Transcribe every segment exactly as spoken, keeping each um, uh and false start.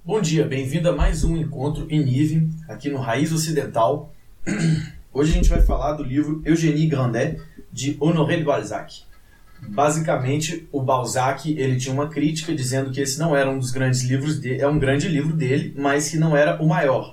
Bom dia, bem-vindo a mais um encontro em Nive, aqui no Raiz Ocidental. Hoje a gente vai falar do livro Eugénie Grandet, de Honoré de Balzac. Basicamente, o Balzac ele tinha uma crítica dizendo que esse não era um dos grandes livros dele, é um grande livro dele, mas que não era o maior.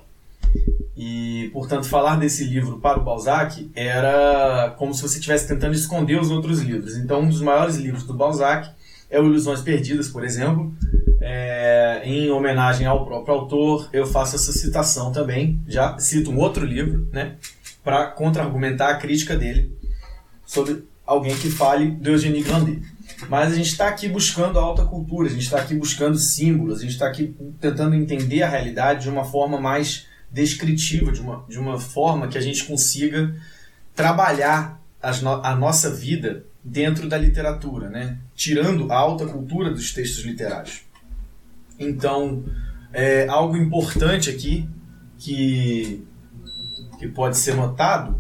E, portanto, falar desse livro para o Balzac era como se você estivesse tentando esconder os outros livros. Então, um dos maiores livros do Balzac é o Ilusões Perdidas, por exemplo. É, em homenagem ao próprio autor, eu faço essa citação também. Já cito um outro livro, né, para contra-argumentar a crítica dele sobre alguém que fale do Eugénie Grandet. Mas a gente está aqui buscando a alta cultura, a gente está aqui buscando símbolos, a gente está aqui tentando entender a realidade de uma forma mais descritiva, de uma, de uma forma que a gente consiga trabalhar as no, a nossa vida dentro da literatura, né? Tirando a alta cultura dos textos literários. Então, é, algo importante aqui que, que pode ser notado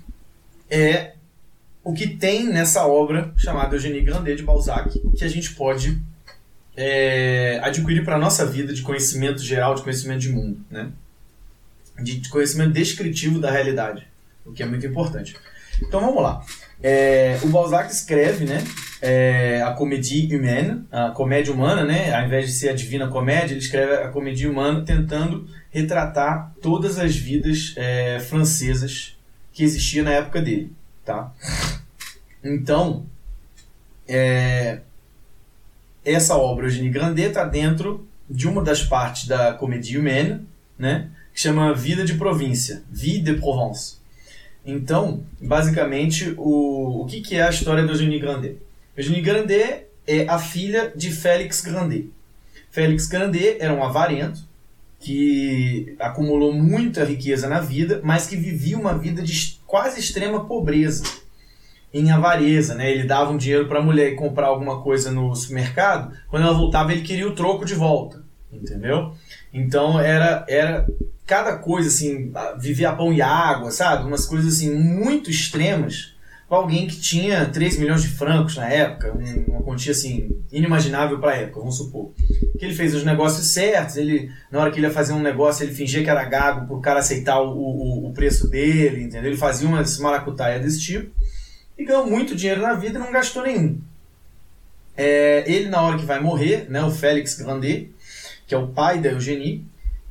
é o que tem nessa obra chamada Eugénie Grandet de Balzac, que a gente pode é, adquirir para a nossa vida de conhecimento geral, de conhecimento de mundo, né? De conhecimento descritivo da realidade, o que é muito importante. Então vamos lá. É, o Balzac escreve, né, é, a Comédie Humaine, a comédia humana, né, ao invés de ser a Divina Comédia, ele escreve a Comédie Humana tentando retratar todas as vidas é, francesas que existiam na época dele. Tá? Então, é, essa obra, Eugénie Grandet, está dentro de uma das partes da Comédie Humaine, né, que chama Vida de Província, Vie de Provence. Então, basicamente, o, o que, que é a história de Eugénie Grandet? Eugénie Grandet é a filha de Félix Grandet. Félix Grandet era um avarento que acumulou muita riqueza na vida, mas que vivia uma vida de quase extrema pobreza, em avareza, né? Ele dava um dinheiro para a mulher ir comprar alguma coisa no supermercado, quando ela voltava ele queria o troco de volta, entendeu? Então era, era cada coisa assim, vivia a pão e água, sabe? Umas coisas assim muito extremas, para alguém que tinha três milhões de francos na época, uma quantia assim inimaginável para a época, vamos supor. Que ele fez os negócios certos, ele, na hora que ele ia fazer um negócio, ele fingia que era gago para o cara aceitar o, o, o preço dele, entendeu? Ele fazia umas maracutaias desse tipo e ganhou muito dinheiro na vida e não gastou nenhum. É, ele, na hora que vai morrer, né, o Félix Grandet, que é o pai da Eugénie,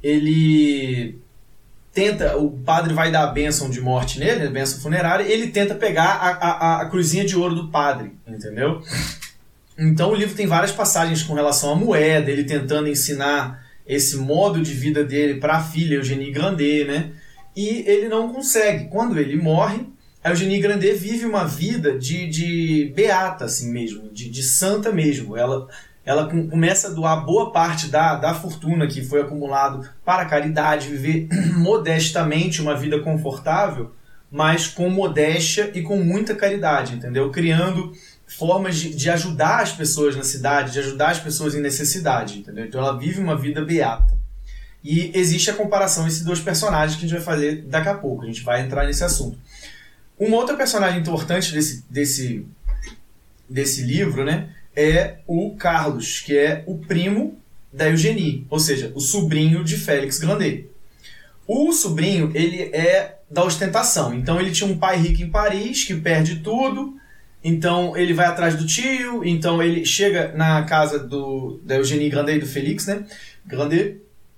ele tenta, o padre vai dar a bênção de morte nele, a bênção funerária, ele tenta pegar a, a, a cruzinha de ouro do padre, entendeu? Então o livro tem várias passagens com relação à moeda, ele tentando ensinar esse modo de vida dele para a filha Eugénie Grandet, né? E ele não consegue. Quando ele morre, a Eugénie Grandet vive uma vida de, de beata, assim mesmo, de, de santa mesmo. Ela, ela começa a doar boa parte da, da fortuna que foi acumulado para a caridade, viver modestamente uma vida confortável, mas com modéstia e com muita caridade, entendeu? Criando formas de, de ajudar as pessoas na cidade, de ajudar as pessoas em necessidade, entendeu? Então ela vive uma vida beata. E existe a comparação entre esses dois personagens que a gente vai fazer daqui a pouco, a gente vai entrar nesse assunto. Uma outra personagem importante desse, desse, desse livro, né, é o Carlos, que é o primo da Eugénie, ou seja, o sobrinho de Félix Grandet. O sobrinho, ele é da ostentação, então ele tinha um pai rico em Paris, que perde tudo, então ele vai atrás do tio, então ele chega na casa do, da Eugénie Grandet e do Félix, né, Grandet,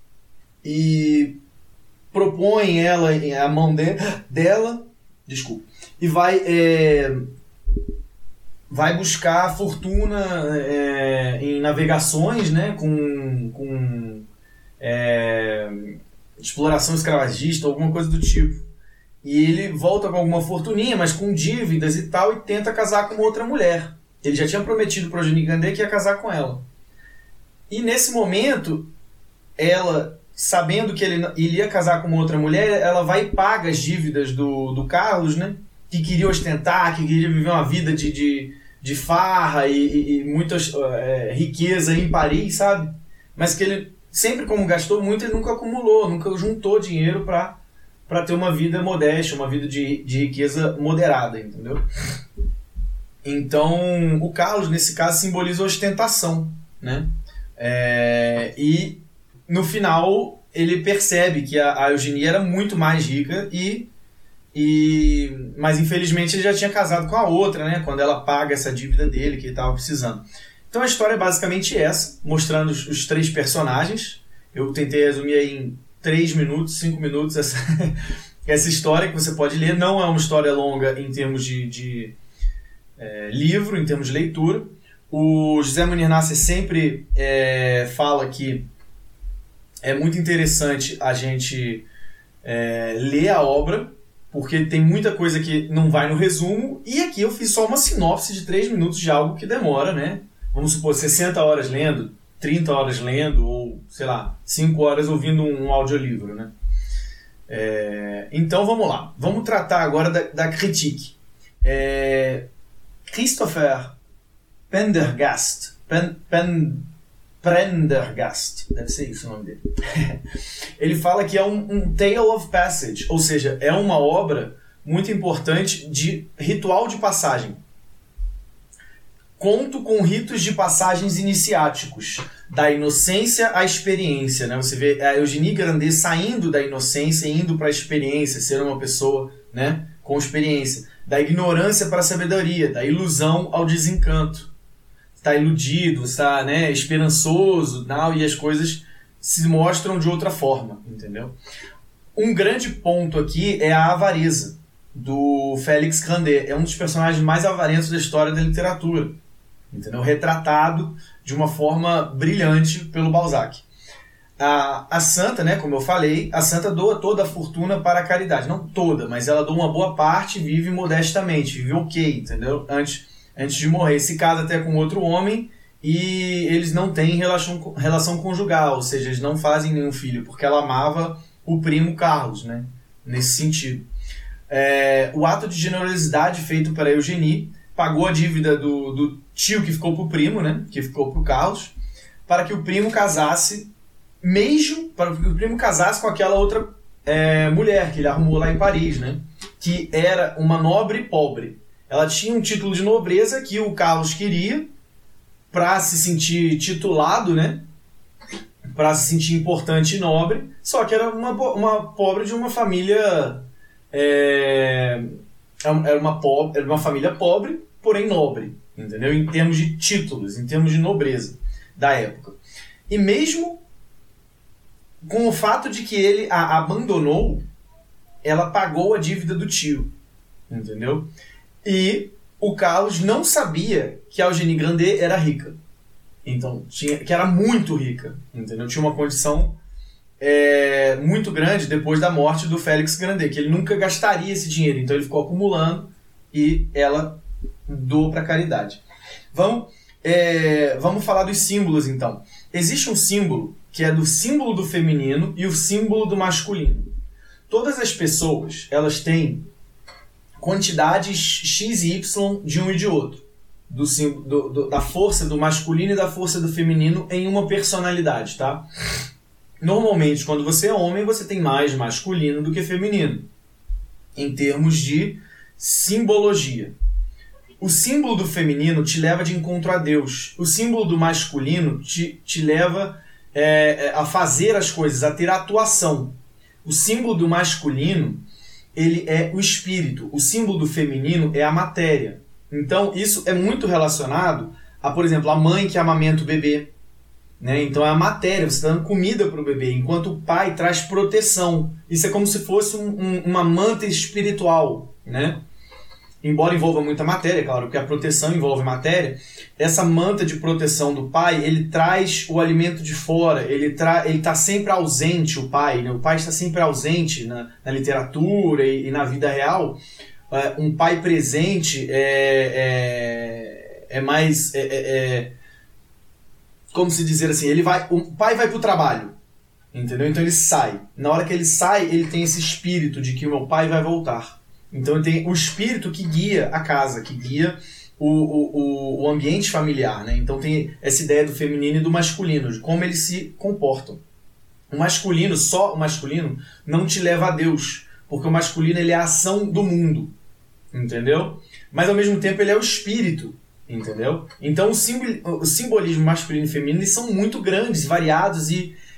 e propõe ela, a mão de, dela, desculpa, e vai, é, vai buscar fortuna é, em navegações, né, com, com é, exploração escravagista, alguma coisa do tipo. E ele volta com alguma fortuninha, mas com dívidas e tal, e tenta casar com outra mulher. Ele já tinha prometido para a Eugénie Grandet que ia casar com ela. E nesse momento, ela, sabendo que ele, ele ia casar com uma outra mulher, ela vai e paga as dívidas do, do Carlos, né? Que queria ostentar, que queria viver uma vida de, de, de farra e, e, e muita é, riqueza em Paris, sabe? Mas que ele, sempre como gastou muito, ele nunca acumulou, nunca juntou dinheiro para para ter uma vida modesta, uma vida de, de riqueza moderada, entendeu? Então, o Carlos, nesse caso, simboliza a ostentação, né? É, e no final, ele percebe que a, a Eugenie era muito mais rica e, e... Mas, infelizmente, ele já tinha casado com a outra, né? Quando ela paga essa dívida dele que ele estava precisando. Então, a história é basicamente essa, mostrando os, os três personagens. Eu tentei resumir aí em três minutos, cinco minutos essa, essa história que você pode ler. Não é uma história longa em termos de, de é, livro, em termos de leitura. O José Munir Nasser sempre é, fala que é muito interessante a gente é, ler a obra, porque tem muita coisa que não vai no resumo, e aqui eu fiz só uma sinopse de três minutos de algo que demora, né? Vamos supor, sessenta horas lendo, trinta horas lendo, ou, sei lá, cinco horas ouvindo um, um audiolivro, né? É, então vamos lá, vamos tratar agora da, da critique. É, Christopher Pendergast, Pen, Pen, Prendergast, deve ser isso o nome dele. Ele fala que é um, um tale of passage, ou seja, é uma obra muito importante de ritual de passagem. Conto com ritos de passagens iniciáticos, da inocência à experiência, né? Você vê a Eugénie Grandet saindo da inocência e indo para a experiência, ser uma pessoa, né, com experiência. Da ignorância para a sabedoria, da ilusão ao desencanto. Está iludido, está, né, esperançoso, não, e as coisas se mostram de outra forma, entendeu? Um grande ponto aqui é a avareza do Félix Grandet. É um dos personagens mais avarentos da história da literatura, entendeu? Retratado de uma forma brilhante pelo Balzac. A, a santa, né, como eu falei, a santa doa toda a fortuna para a caridade. Não toda, mas ela doa uma boa parte e vive modestamente, vive ok, entendeu? Antes, antes de morrer. Se casa até com outro homem e eles não têm relação, relação conjugal, ou seja, eles não fazem nenhum filho, porque ela amava o primo Carlos, né, nesse sentido. É, o ato de generosidade feito para Eugénie pagou a dívida do, do tio que ficou pro primo, né, que ficou pro Carlos, para que o primo casasse, mesmo para que o primo casasse com aquela outra é, mulher que ele arrumou lá em Paris, né, que era uma nobre pobre. Ela tinha um título de nobreza que o Carlos queria para se sentir titulado, né, para se sentir importante e nobre, só que era uma, uma pobre de uma família... É, era, uma pobre, era uma família pobre, porém nobre, entendeu? Em termos de títulos, em termos de nobreza da época. E mesmo com o fato de que ele a abandonou, ela pagou a dívida do tio, entendeu? E o Carlos não sabia que a Eugénie Grandet era rica. Então, tinha, que era muito rica, entendeu? Tinha uma condição é, muito grande depois da morte do Félix Grandet, que ele nunca gastaria esse dinheiro, então ele ficou acumulando e ela doou para a caridade. Vamos, é, vamos falar dos símbolos, então. Existe um símbolo que é do símbolo do feminino e o símbolo do masculino. Todas as pessoas, elas têm quantidades x e y de um e de outro. Do, do, do, da força do masculino e da força do feminino em uma personalidade, tá? Normalmente, quando você é homem, você tem mais masculino do que feminino, em termos de simbologia. O símbolo do feminino te leva de encontro a Deus. O símbolo do masculino te, te leva é, a fazer as coisas, a ter atuação. O símbolo do masculino, ele é o espírito. O símbolo do feminino é a matéria. Então, isso é muito relacionado a, por exemplo, a mãe que amamenta o bebê. Né? Então, é a matéria, você está dando comida para o bebê, enquanto o pai traz proteção. Isso é como se fosse um, um, uma manta espiritual. Né? Embora envolva muita matéria, claro, porque a proteção envolve matéria, essa manta de proteção do pai, ele traz o alimento de fora, ele tra... ele está sempre ausente, o pai. Né? O pai está sempre ausente na, na literatura e, e na vida real. Um pai presente é, é, é mais... É, é, como se dizer assim, ele vai, o pai vai para o trabalho, entendeu? Então ele sai. Na hora que ele sai, ele tem esse espírito de que o meu pai vai voltar. Então ele tem o espírito que guia a casa, que guia o, o, o ambiente familiar. Né? Então tem essa ideia do feminino e do masculino, de como eles se comportam. O masculino, só o masculino, não te leva a Deus, porque o masculino ele é a ação do mundo. Entendeu? Mas ao mesmo tempo ele é o espírito, entendeu? Então o, simbol, o simbolismo masculino e feminino eles são muito grandes, variados e,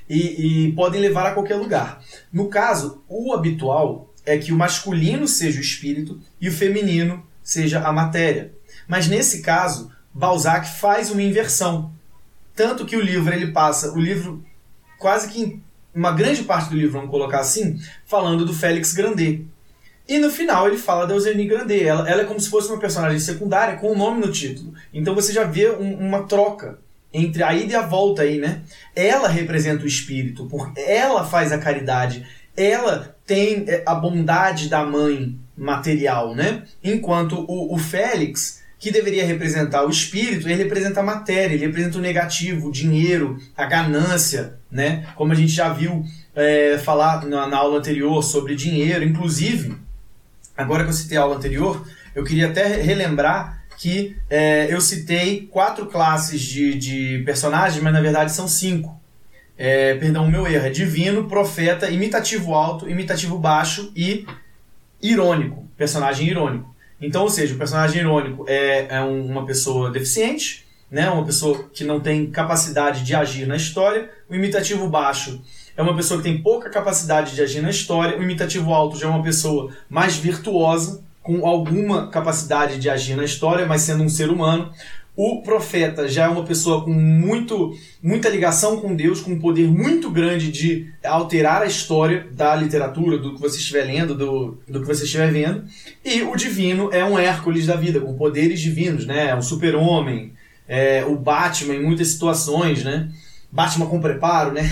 e, e podem levar a qualquer lugar. No caso, o habitual é que o masculino seja o espírito e o feminino seja a matéria. Mas nesse caso, Balzac faz uma inversão. Tanto que o livro, ele passa, o livro, quase que uma grande parte do livro, vamos colocar assim, falando do Félix Grandet. E no final ele fala da Eugénie Grandet. Ela, ela é como se fosse uma personagem secundária com o nome no título. Então você já vê um, uma troca entre a ida e a volta aí, né? Ela representa o espírito, porque ela faz a caridade, ela tem a bondade da mãe material, né? Enquanto o, o Félix, que deveria representar o espírito, ele representa a matéria, ele representa o negativo, o dinheiro, a ganância, né? Como a gente já viu é, falar na, na aula anterior sobre dinheiro. Inclusive, agora que eu citei a aula anterior, eu queria até relembrar que é, eu citei quatro classes de, de personagens, mas na verdade são cinco. É, perdão, o meu erro é divino, profeta, imitativo alto, imitativo baixo e irônico, personagem irônico. Então, ou seja, o personagem irônico é, é um, uma pessoa deficiente, né, uma pessoa que não tem capacidade de agir na história. O imitativo baixo é uma pessoa que tem pouca capacidade de agir na história. O imitativo alto já é uma pessoa mais virtuosa, com alguma capacidade de agir na história, mas sendo um ser humano. O profeta já é uma pessoa com muito, muita ligação com Deus, com um poder muito grande de alterar a história da literatura, do que você estiver lendo, do, do que você estiver vendo. E o divino é um Hércules da vida, com poderes divinos, né? Um super-homem, é, o Batman em muitas situações, né? Batman com preparo, né?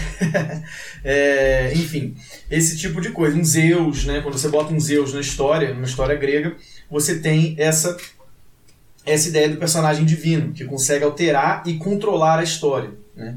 é, enfim, esse tipo de coisa. Um Zeus, né? Quando você bota um Zeus na história, numa história grega, você tem essa... essa ideia do personagem divino, que consegue alterar e controlar a história, né?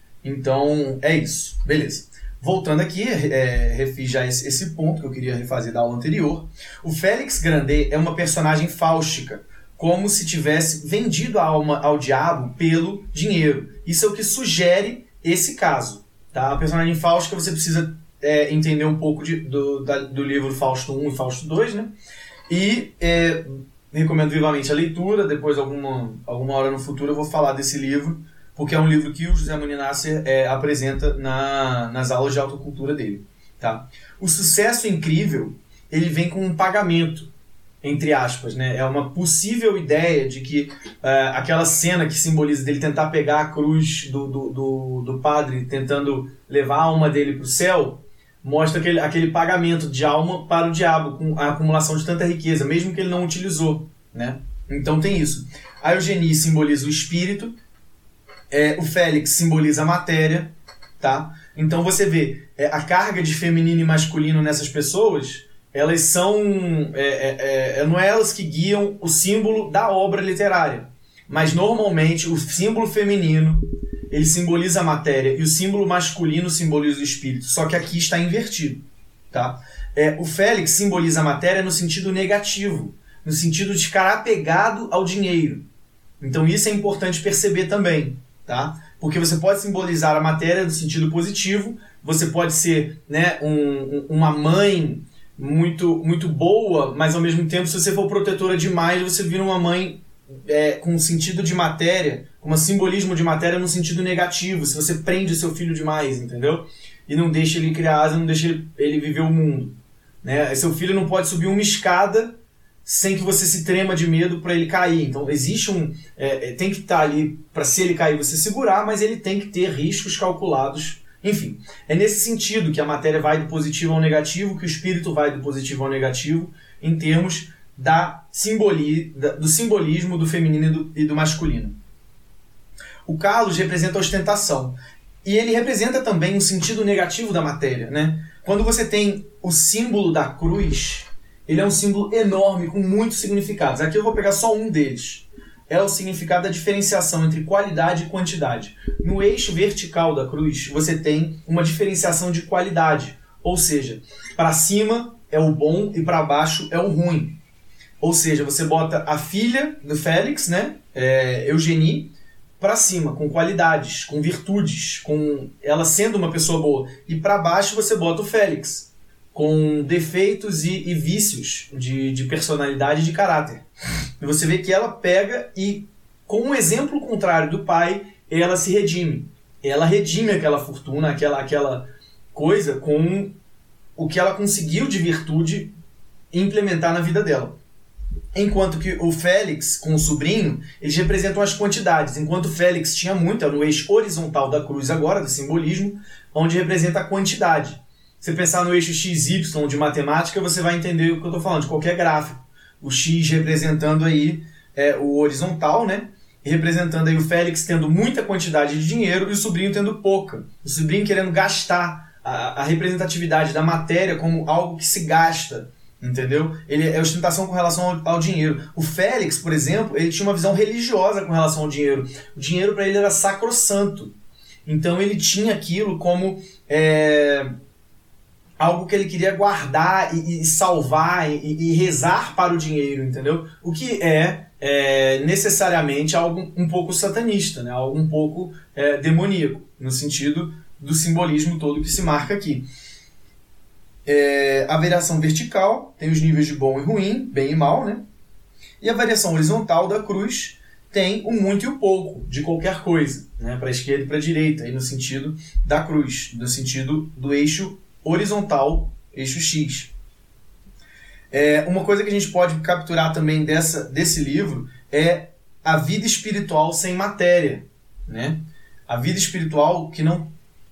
Então, é isso. Beleza. Voltando aqui, é, refiz já esse, esse ponto que eu queria refazer da aula anterior. O Félix Grandet é uma personagem fáustica, como se tivesse vendido a alma ao diabo pelo dinheiro. Isso é o que sugere esse caso. Tá? A personagem fáustica, você precisa é, entender um pouco de, do, da, do livro Fausto um e Fausto dois, né? E... É, recomendo vivamente a leitura. Depois, alguma, alguma hora no futuro, eu vou falar desse livro, porque é um livro que o José Moni Nasser é, apresenta na, nas aulas de autocultura dele. Tá? O sucesso incrível, ele vem com um pagamento, entre aspas, né? É uma possível ideia de que uh, aquela cena que simboliza dele tentar pegar a cruz do, do, do, do padre, tentando levar a alma dele para o céu, mostra aquele, aquele pagamento de alma para o diabo, com a acumulação de tanta riqueza, mesmo que ele não utilizou, né? Então tem isso. A Eugénie simboliza o espírito, é, o Félix simboliza a matéria, tá? Então você vê, é, a carga de feminino e masculino nessas pessoas, elas são... É, é, é, não é elas que guiam o símbolo da obra literária, mas normalmente o símbolo feminino ele simboliza a matéria e o símbolo masculino simboliza o espírito. Só que aqui está invertido. Tá? É, o Félix simboliza a matéria no sentido negativo, no sentido de ficar apegado ao dinheiro. Então isso é importante perceber também. Tá? Porque você pode simbolizar a matéria no sentido positivo, você pode ser, né, um, uma mãe muito, muito boa, mas ao mesmo tempo, se você for protetora demais, você vira uma mãe é, com sentido de matéria, com um simbolismo de matéria no sentido negativo, se você prende o seu filho demais, entendeu? E não deixa ele criar asa, não deixa ele, ele viver o mundo. Né? Seu filho não pode subir uma escada sem que você se trema de medo para ele cair. Então existe um... É, tem que estar ali para, se ele cair, você segurar, mas ele tem que ter riscos calculados. Enfim, é nesse sentido que a matéria vai do positivo ao negativo, que o espírito vai do positivo ao negativo, em termos da simboli, da, do simbolismo do feminino e do, e do masculino. O Carlos representa a ostentação. E ele representa também um sentido negativo da matéria. Né? Quando você tem o símbolo da cruz, ele é um símbolo enorme, com muitos significados. Aqui eu vou pegar só um deles. É o significado da diferenciação entre qualidade e quantidade. No eixo vertical da cruz, você tem uma diferenciação de qualidade. Ou seja, para cima é o bom e para baixo é o ruim. Ou seja, você bota a filha do Félix, né, é, Eugénie, para cima, com qualidades, com virtudes, com ela sendo uma pessoa boa. E para baixo você bota o Félix, com defeitos e, e vícios de, de personalidade e de caráter. E você vê que ela pega e, com um exemplo contrário do pai, ela se redime. ela redime aquela fortuna, aquela, aquela coisa com o que ela conseguiu de virtude implementar na vida dela. Enquanto que o Félix, com o sobrinho, eles representam as quantidades. Enquanto o Félix tinha muito, é no eixo horizontal da cruz agora, do simbolismo, onde representa a quantidade. Se você pensar no eixo X Y de matemática, você vai entender o que eu estou falando, de qualquer gráfico. O X representando aí é, o horizontal, né? E representando aí o Félix tendo muita quantidade de dinheiro e o sobrinho tendo pouca. O sobrinho querendo gastar a, a representatividade da matéria como algo que se gasta. Entendeu? Ele é ostentação com relação ao, ao dinheiro. O Félix, por exemplo, ele tinha uma visão religiosa com relação ao dinheiro. O dinheiro para ele era sacrossanto. Então ele tinha aquilo como é, algo que ele queria guardar e, e salvar e, e rezar para o dinheiro, entendeu? O que é, é necessariamente algo um pouco satanista, né? Algo um pouco é, demoníaco, no sentido do simbolismo todo que se marca aqui. É, a variação vertical tem os níveis de bom e ruim, bem e mal, né? E a variação horizontal da cruz tem o muito e o pouco de qualquer coisa, né? Para a esquerda e para a direita, aí no sentido da cruz, no sentido do eixo horizontal, eixo X. É, uma coisa que a gente pode capturar também dessa, desse livro é a vida espiritual sem matéria, né? A vida espiritual que não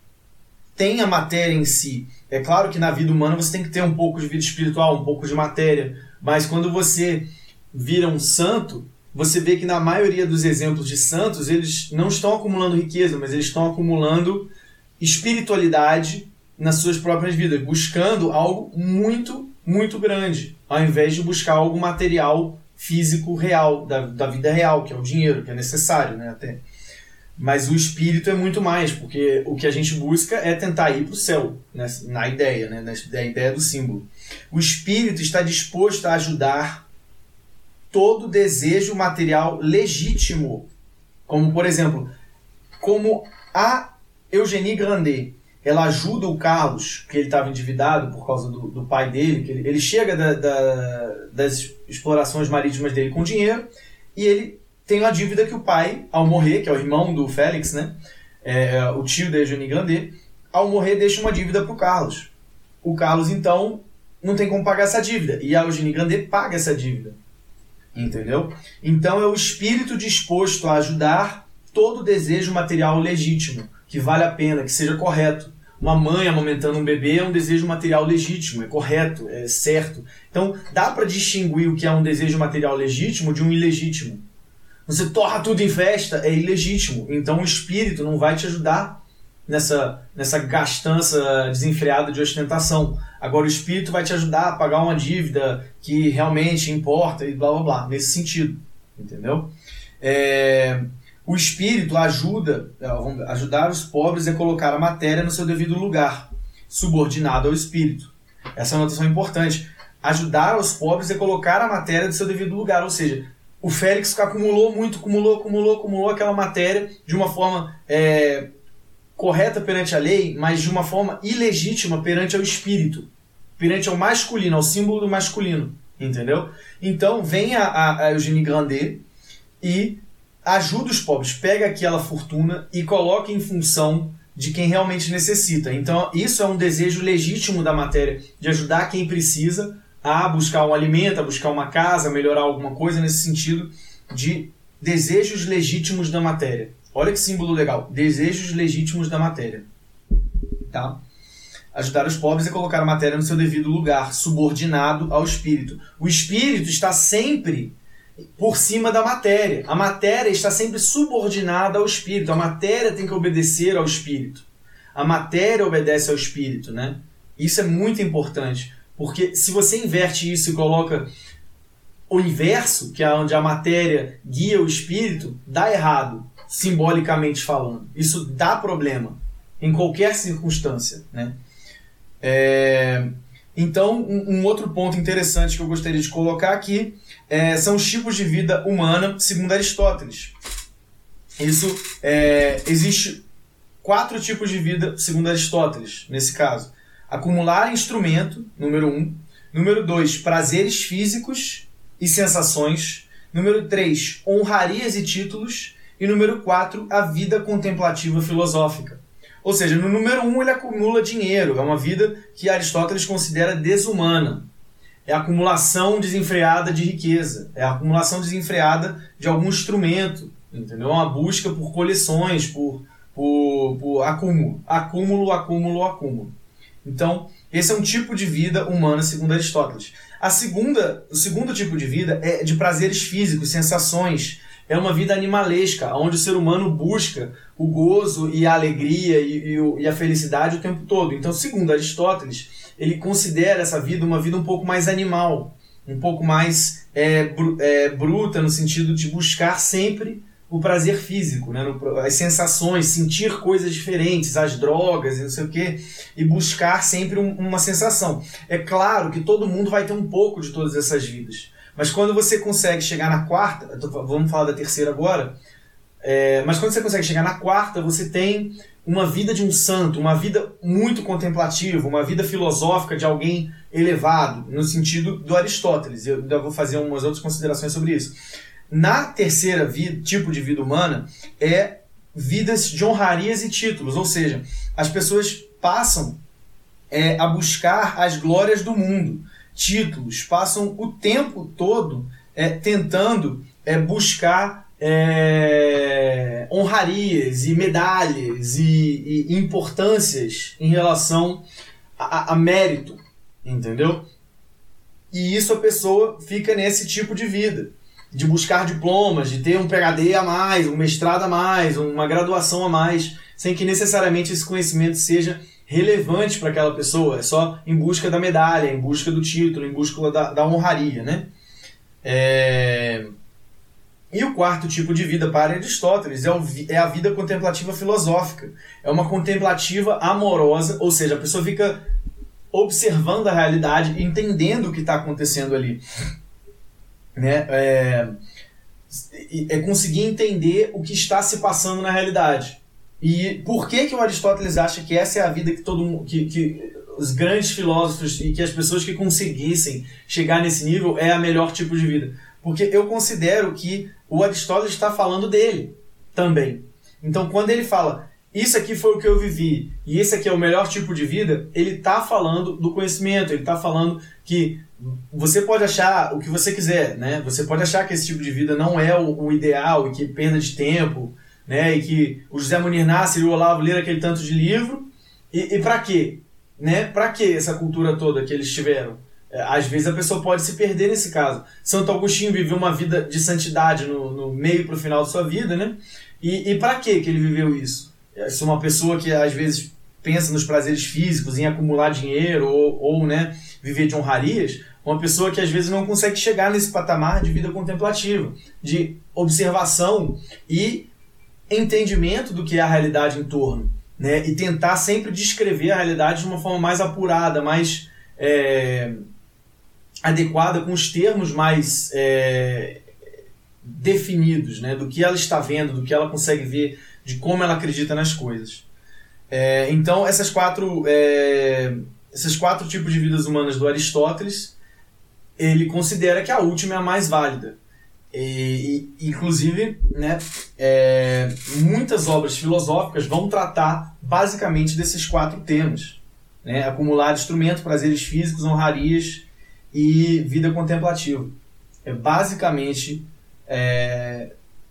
tem a matéria em si. É claro que na vida humana você tem que ter um pouco de vida espiritual, um pouco de matéria, mas quando você vira um santo, você vê que na maioria dos exemplos de santos, eles não estão acumulando riqueza, mas eles estão acumulando espiritualidade nas suas próprias vidas, buscando algo muito, muito grande, ao invés de buscar algo material, físico, real, da, da vida real, que é o dinheiro, que é necessário, né, até. Mas o espírito é muito mais, porque o que a gente busca é tentar ir para o céu, né? Na ideia, né? Na ideia do símbolo. O espírito está disposto a ajudar todo desejo material legítimo. Como, por exemplo, como a Eugénie Grandet, ela ajuda o Carlos, que ele estava endividado por causa do, do pai dele, que ele, ele chega da, da, das explorações marítimas dele com dinheiro, e ele tem uma dívida que o pai, ao morrer, que é o irmão do Félix, né? É, o tio da Eugénie Grandet, ao morrer deixa uma dívida para o Carlos. O Carlos, então, não tem como pagar essa dívida. E a Eugénie Grandet paga essa dívida. Entendeu? Então é o espírito disposto a ajudar todo desejo material legítimo, que vale a pena, que seja correto. Uma mãe amamentando um bebê é um desejo material legítimo, é correto, é certo. Então dá para distinguir o que é um desejo material legítimo de um ilegítimo. Você torra tudo em festa, é ilegítimo. Então o espírito não vai te ajudar nessa, nessa gastança desenfreada de ostentação. Agora o espírito vai te ajudar a pagar uma dívida que realmente importa e blá blá blá. Nesse sentido. Entendeu? É, o espírito ajuda, ajudar os pobres a colocar a matéria no seu devido lugar, subordinado ao espírito. Essa é uma notação importante. Ajudar os pobres a colocar a matéria no seu devido lugar, ou seja, o Félix acumulou muito, acumulou, acumulou, acumulou aquela matéria de uma forma é, correta perante a lei, mas de uma forma ilegítima perante ao espírito, perante ao masculino, ao símbolo do masculino, entendeu? Então vem a, a, a Eugénie Grandet e ajuda os pobres, pega aquela fortuna e coloca em função de quem realmente necessita. Então isso é um desejo legítimo da matéria, de ajudar quem precisa a buscar um alimento, a buscar uma casa, a melhorar alguma coisa nesse sentido de desejos legítimos da matéria. Olha que símbolo legal. Desejos legítimos da matéria. Tá? Ajudar os pobres a colocar a matéria no seu devido lugar, subordinado ao espírito. O espírito está sempre por cima da matéria. A matéria está sempre subordinada ao espírito. A matéria tem que obedecer ao espírito. A matéria obedece ao espírito, né? Isso é muito importante. Porque se você inverte isso e coloca o inverso, que é onde a matéria guia o espírito, dá errado, simbolicamente falando. Isso dá problema, em qualquer circunstância, né? É... Então, um, um outro ponto interessante que eu gostaria de colocar aqui é, são os tipos de vida humana segundo Aristóteles. Isso, é, existe quatro tipos de vida segundo Aristóteles, nesse caso. Acumular instrumento, número um. Número dois, prazeres físicos e sensações. Número três, honrarias e títulos. E número quatro, a vida contemplativa filosófica. Ou seja, no número um ele acumula dinheiro, é uma vida que Aristóteles considera desumana. É a acumulação desenfreada de riqueza, é a acumulação desenfreada de algum instrumento, entendeu? Uma busca por coleções, por, por, por acúmulo, acúmulo, acúmulo, acúmulo. Então, esse é um tipo de vida humana segundo Aristóteles. A segunda, o segundo tipo de vida é de prazeres físicos, sensações. É uma vida animalesca, onde o ser humano busca o gozo e a alegria e, e, e a felicidade o tempo todo. Então, segundo Aristóteles, ele considera essa vida uma vida um pouco mais animal, um pouco mais é, br é, bruta, no sentido de buscar sempre o prazer físico, né? As sensações, sentir coisas diferentes, as drogas e não sei o quê, e buscar sempre um, uma sensação. É claro que todo mundo vai ter um pouco de todas essas vidas, mas quando você consegue chegar na quarta, tô, vamos falar da terceira agora, é, mas quando você consegue chegar na quarta, você tem uma vida de um santo, uma vida muito contemplativa, uma vida filosófica de alguém elevado, no sentido do Aristóteles. Eu ainda vou fazer umas outras considerações sobre isso. Na terceira vida, tipo de vida humana é vidas de honrarias e títulos, ou seja, as pessoas passam é, a buscar as glórias do mundo, títulos, passam o tempo todo é, tentando é, buscar é, honrarias e medalhas e, e importâncias em relação a, a mérito, entendeu? E isso a pessoa fica nesse tipo de vida, de buscar diplomas, de ter um P H D a mais, um mestrado a mais, uma graduação a mais, sem que necessariamente esse conhecimento seja relevante para aquela pessoa, é só em busca da medalha, em busca do título, em busca da, da honraria, né? É... E o quarto tipo de vida para Aristóteles é, o, é a vida contemplativa filosófica. É uma contemplativa amorosa, ou seja, a pessoa fica observando a realidade, entendendo o que está acontecendo ali. Né? É, é conseguir entender o que está se passando na realidade. E por que, que o Aristóteles acha que essa é a vida que todo mundo, que, que os grandes filósofos e que as pessoas que conseguissem chegar nesse nível é a melhor tipo de vida? Porque eu considero que o Aristóteles está falando dele também. Então, quando ele fala, isso aqui foi o que eu vivi e esse aqui é o melhor tipo de vida, ele está falando do conhecimento, ele está falando que você pode achar o que você quiser, né? Você pode achar que esse tipo de vida não é o, o ideal e que perda de tempo, né? E que o José Munir Nasser e o Olavo leram aquele tanto de livro. E, e para quê? Né? Para que essa cultura toda que eles tiveram? Às vezes a pessoa pode se perder nesse caso. Santo Agostinho viveu uma vida de santidade no, no meio para o final da sua vida, né? E, e para que que ele viveu isso? Se uma pessoa que às vezes pensa nos prazeres físicos, em acumular dinheiro ou, ou né, viver de honrarias, uma pessoa que às vezes não consegue chegar nesse patamar de vida contemplativa, de observação e entendimento do que é a realidade em torno, né? E tentar sempre descrever a realidade de uma forma mais apurada, mais é, adequada, com os termos mais é, definidos, né? Do que ela está vendo, do que ela consegue ver, de como ela acredita nas coisas. É, então, essas quatro, é, esses quatro tipos de vidas humanas do Aristóteles, ele considera que a última é a mais válida. E, e, inclusive, né, é, muitas obras filosóficas vão tratar basicamente desses quatro temas, né? Acumular instrumento, prazeres físicos, honrarias e vida contemplativa. É basicamente, é,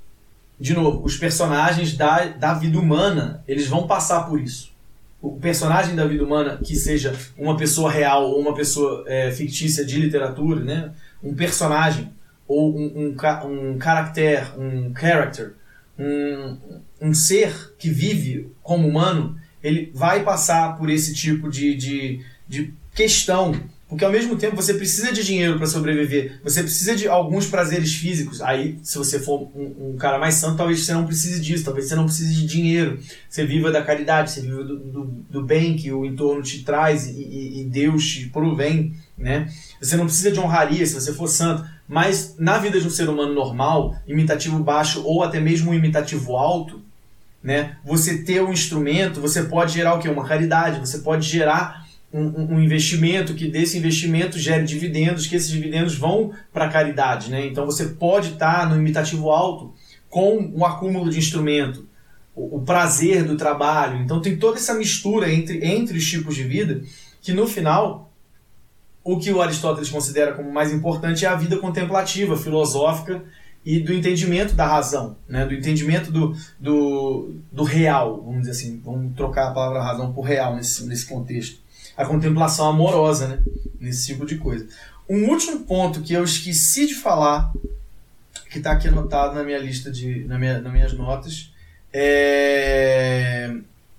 de novo, os personagens da, da vida humana, eles vão passar por isso. O personagem da vida humana, que seja uma pessoa real ou uma pessoa é, fictícia de literatura, né? Um personagem ou um, um, um caractere, um character, um, um ser que vive como humano, ele vai passar por esse tipo de, de, de questão, porque ao mesmo tempo você precisa de dinheiro para sobreviver, você precisa de alguns prazeres físicos. Aí, se você for um, um cara mais santo, talvez você não precise disso, talvez você não precise de dinheiro, você viva da caridade, você viva do, do, do bem que o entorno te traz e, e, e Deus te provém, né? Você não precisa de honraria se você for santo, mas na vida de um ser humano normal, imitativo baixo ou até mesmo um imitativo alto, né? Você ter um instrumento, você pode gerar o quê? Uma caridade, você pode gerar um, um investimento, que desse investimento gere dividendos, que esses dividendos vão para a caridade, né? Então você pode estar no imitativo alto com o acúmulo de instrumento, o, o prazer do trabalho. Então tem toda essa mistura entre, entre os tipos de vida, que no final, o que o Aristóteles considera como mais importante é a vida contemplativa, filosófica e do entendimento da razão, né? Do entendimento do, do, do real, vamos dizer assim, vamos trocar a palavra razão por real nesse, nesse contexto. A contemplação amorosa, né? Nesse tipo de coisa. Um último ponto que eu esqueci de falar, que está aqui anotado na minha lista, de, na minha, nas minhas notas, é...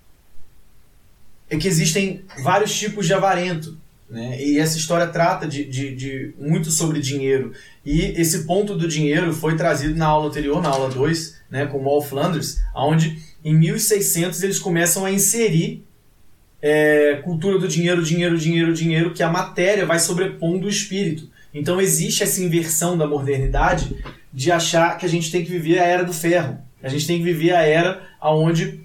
é que existem vários tipos de avarento, né? E essa história trata de, de, de muito sobre dinheiro. E esse ponto do dinheiro foi trazido na aula anterior, na aula dois, né, com Moll Flanders, onde em mil e seiscentos eles começam a inserir é, cultura do dinheiro, dinheiro, dinheiro, dinheiro, que a matéria vai sobrepondo o espírito. Então existe essa inversão da modernidade de achar que a gente tem que viver a era do ferro. A gente tem que viver a era onde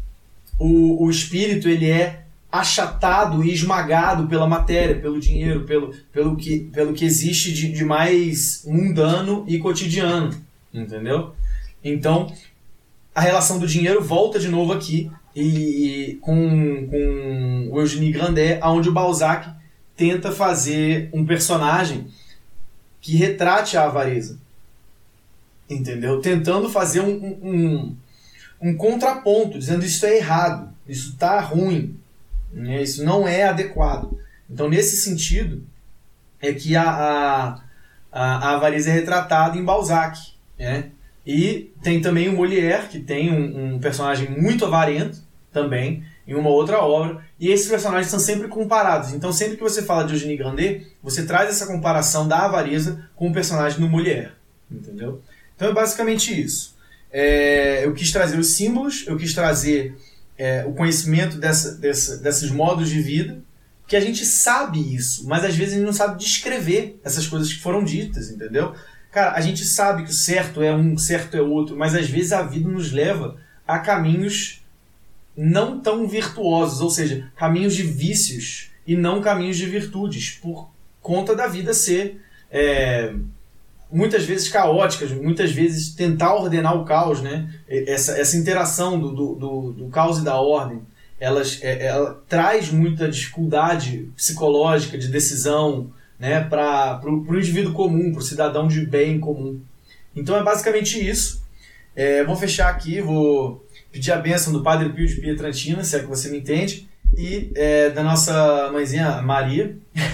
o, o espírito ele é achatado e esmagado pela matéria, pelo dinheiro, pelo, pelo, que, pelo que existe de, de mais mundano e cotidiano, entendeu? Então, a relação do dinheiro volta de novo aqui e, e com, com o Eugénie Grandet, onde o Balzac tenta fazer um personagem que retrate a avareza, entendeu? Tentando fazer um, um, um contraponto, dizendo isso é errado, isso está ruim, isso não é adequado. Então, nesse sentido, é que a, a, a, a avareza é retratada em Balzac, né? E tem também o Molière, que tem um, um personagem muito avarento, também, em uma outra obra, e esses personagens são sempre comparados. Então, sempre que você fala de Eugénie Grandet, você traz essa comparação da avareza com o personagem do Molière, entendeu? Então, é basicamente isso. É, eu quis trazer os símbolos, eu quis trazer... É, o conhecimento dessa, dessa, desses modos de vida, que a gente sabe isso, mas às vezes a gente não sabe descrever essas coisas que foram ditas, entendeu? Cara, a gente sabe que o certo é um, o certo é outro, mas às vezes a vida nos leva a caminhos não tão virtuosos, ou seja, caminhos de vícios e não caminhos de virtudes, por conta da vida ser... É, muitas vezes caóticas, muitas vezes tentar ordenar o caos, né? Essa, essa interação do, do, do, do caos e da ordem, elas, é, ela traz muita dificuldade psicológica de decisão, né? Para o indivíduo comum, para o cidadão de bem comum. Então é basicamente isso. É, vou fechar aqui, vou pedir a bênção do Padre Pio de Pietrantina, se é que você me entende, e é, da nossa mãezinha Maria,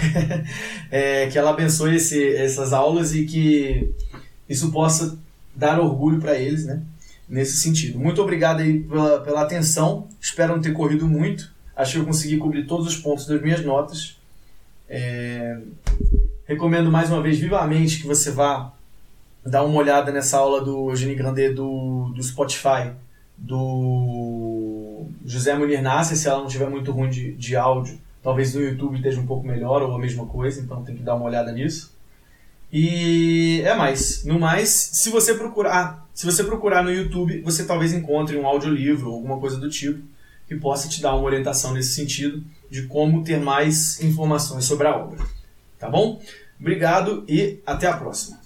é, que ela abençoe esse, essas aulas e que isso possa dar orgulho para eles, né, nesse sentido. Muito obrigado aí pela, pela atenção, espero não ter corrido muito, acho que eu consegui cobrir todos os pontos das minhas notas. É, recomendo mais uma vez vivamente que você vá dar uma olhada nessa aula do Eugénie Grandet do, do Spotify, do José Munir Nasser, se ela não estiver muito ruim de, de áudio, talvez no YouTube esteja um pouco melhor ou a mesma coisa, então tem que dar uma olhada nisso. E é mais, no mais, se você procurar, se você procurar no YouTube, você talvez encontre um audiolivro ou alguma coisa do tipo que possa te dar uma orientação nesse sentido de como ter mais informações sobre a obra. Tá bom? Obrigado e até a próxima.